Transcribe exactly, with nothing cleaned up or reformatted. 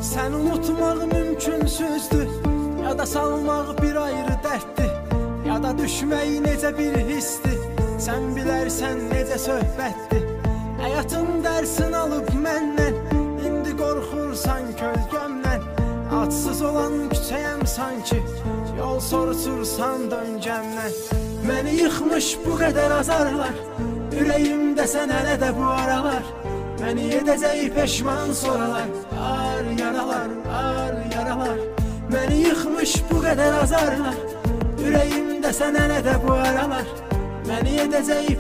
Sən unutmaq mümkünsüzdür, ya da salmaq bir ayrı dərddir, ya da düşmək necə bir histir. Sən bilərsən necə söhbətdir. Həyatın dərsin alıb məndən, indi qorxursan kölgəmdən. Adsız olan küçəyəm sanki, yol soruşursan döngəmdən. Məni yıxmış bu qədər azarlar, ürəyimdə sən hələ də bu aralar. Məni edəcək peşman soralar, ar yaralar, ar yaralar. Məni yıxmış bu qədər azarlar, ürəyimdə sən hələ də bu aralar. Məni edəcək